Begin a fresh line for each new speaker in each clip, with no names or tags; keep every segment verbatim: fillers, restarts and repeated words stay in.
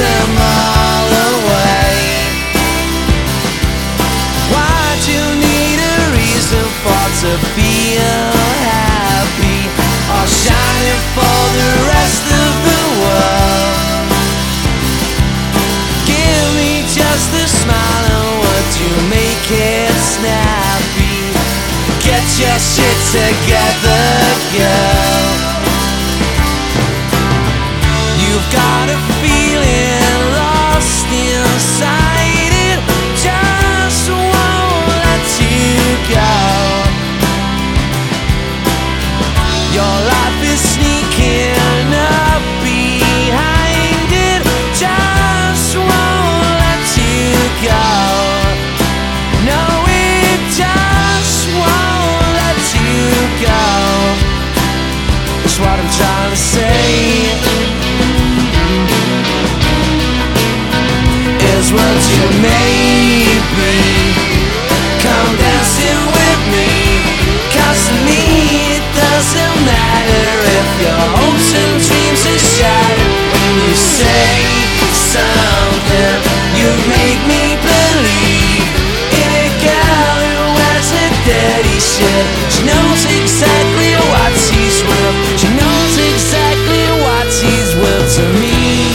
them all away. Why'd you need a reason for to feel happy, or shining for the rest of the world? Give me just a smile and would you make it snappy? Get your shit together, girl. You've got a feeling lost inside it, just won't let you go. Your life is sneaking up behind it, just won't let you go. No, it just won't let you go. That's what I'm trying to say. Is what you maybe come dancing with me, 'cause to me it doesn't matter if your hopes and dreams are shattered. When you say something, you make me believe in a girl who wears a dirty shirt. She knows exactly what she's worth. She knows exactly what she's worth to me.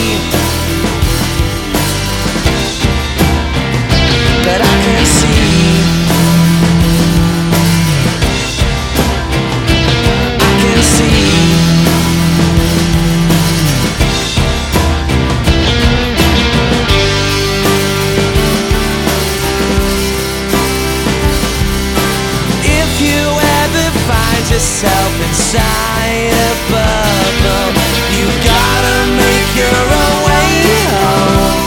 But I can see, I can see. If you ever find yourself inside a bubble, you gotta make your own way home.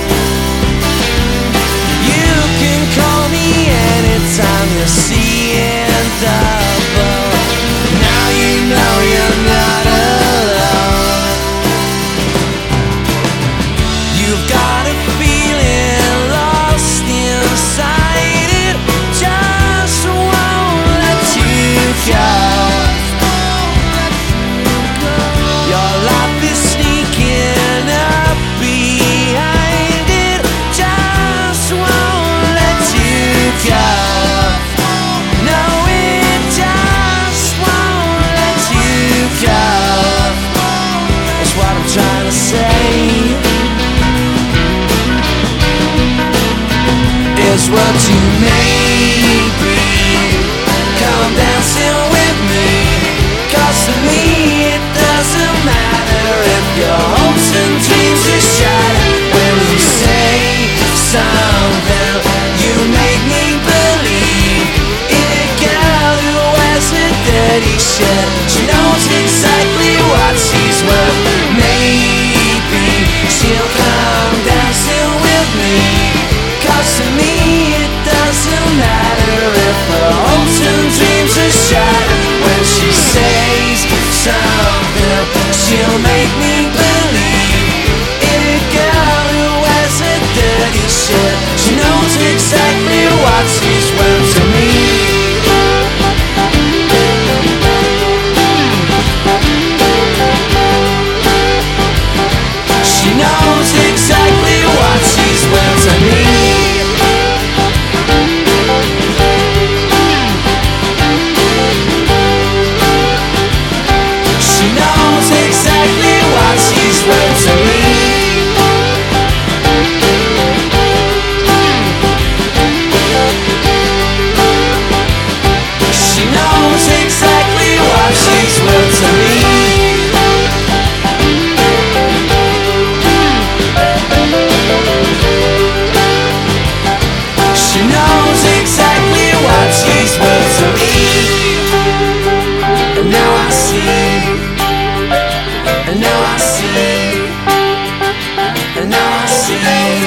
Call me anytime you're seeing double. Now you know you're not alone. You've got a feeling lost inside it, just won't let you go. Your life is sneaking up behind it, just won't let you go. No, it just won't let you go. That's what I'm trying to say. Is what you maybe come dancing with me, 'cause to me it doesn't matter if your hopes and dreams are shattered. When you say something, you make me believe in a girl who wears a dirty shirt. She knows exactly what she's worth. Maybe she'll come dancing with me, 'cause to me it doesn't matter if her hopes and dreams are shattered. When she says something, she'll make me believe in a girl who wears a dirty shirt. She knows exactly what she's worth to me. She knows exactly what she's worth to me. She knows exactly what she's worth to me. She knows exactly what she's worth to me. She knows exactly what she's worth to me. And now I see, and now I see, and now I see.